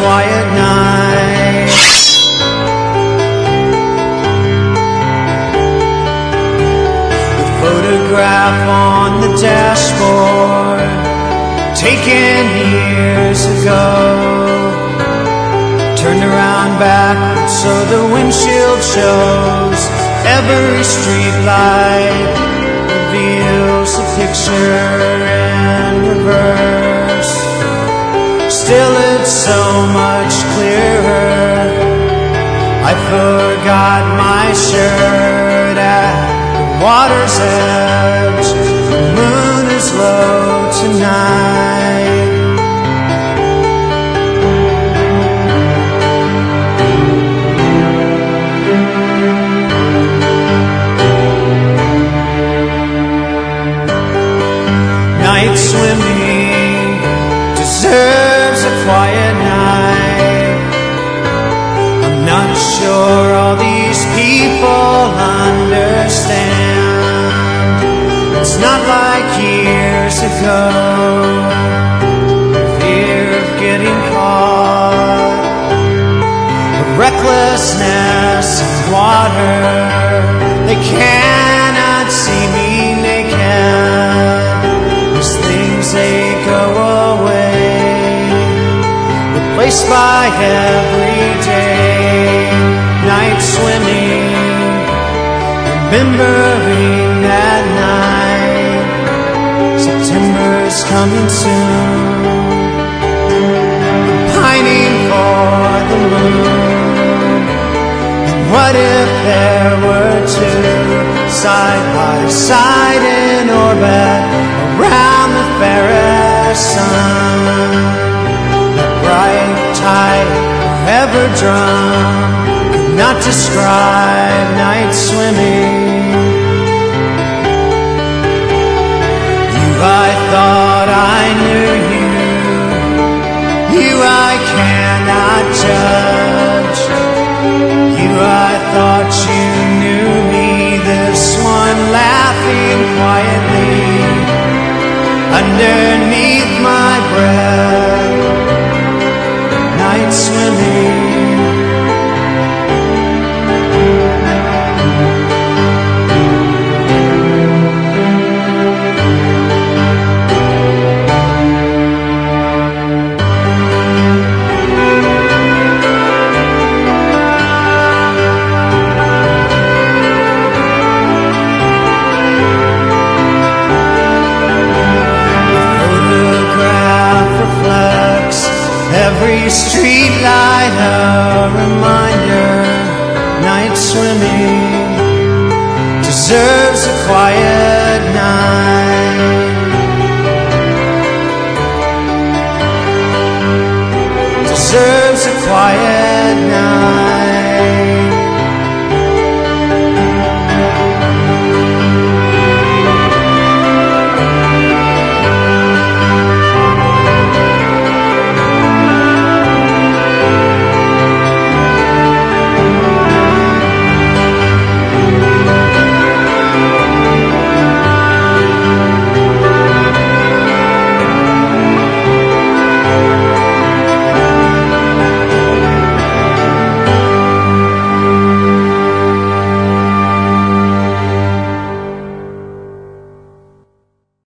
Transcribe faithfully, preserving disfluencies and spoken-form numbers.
quiet night. The photograph on the dashboard, taken years ago, turned around backwards so the windshield shows. Every street light reveals a picture in reverse. Still it's so much clearer. I forgot my shirt at the water's edge. The moon is low tonight. Night swimming deserves a quiet night. I'm not sure all these people understand. It's not like years ago, fear of getting caught, the recklessness of water. They cannot see me naked. These things, they go away, replaced by every day. Night swimming, remembering that night. September's coming soon. I'm pining for the moon. And what if there were two, side by side in orbit around the fairest sun? That bright tide forever drum could not describe night swimming. You, I thought I knew you. You, I cannot judge. You, I thought you knew me. This one laughing quietly underneath my breath. Night swimming. Every street light a reminder. Night swimming deserves a quiet